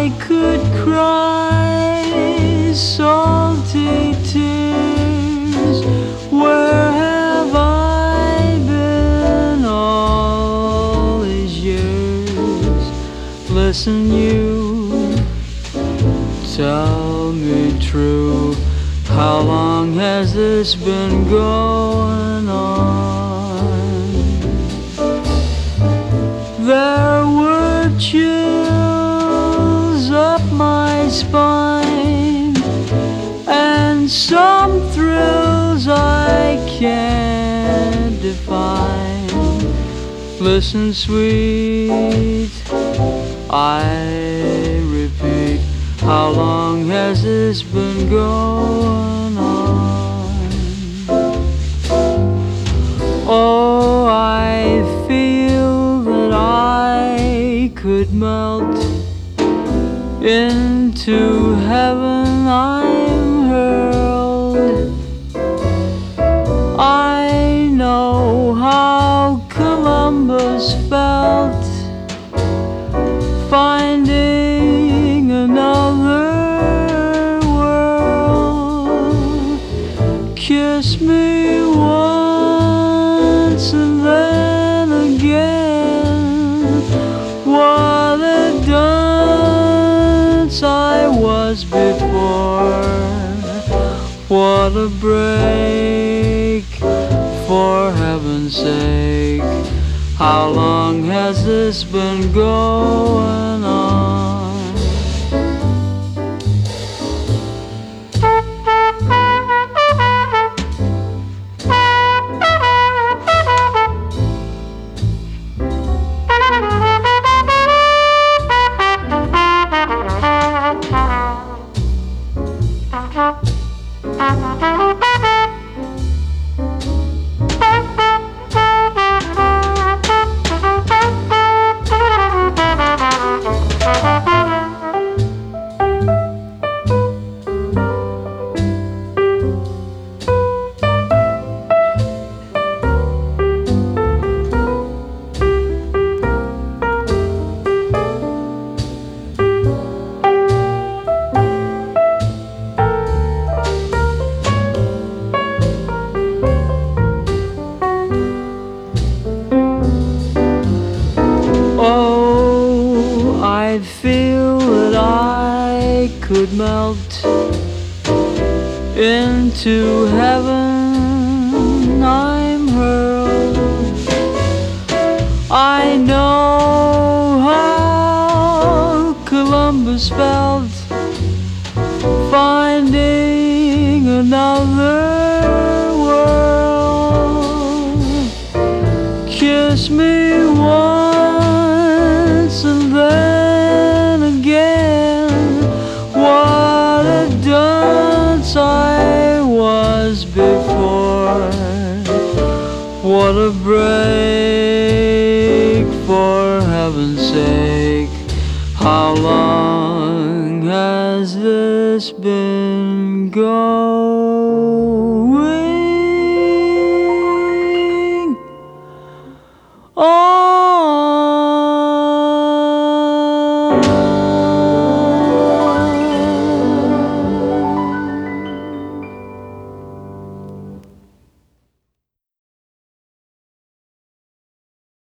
I could cry salty tears. Where have I been all these years? Listen, you, tell me true, how long has this been going on? There were chills up my spine, and some thrills I can't define. Listen, sweet, I repeat, how long has this been going on? Oh, I feel that I could melt into heaven. I'm hurled. I know how Columbus felt, finding another world. Kiss me once and then again. What a dunce I was before. What a break, for heaven's sake. How long has this been going on? Oh, I feel that I could melt into heaven. I'm hurled. I know how Columbus felt, finding another world. Kiss me once and then again. What a dunce I was before. What a break, for heaven's sake. How long has this been going?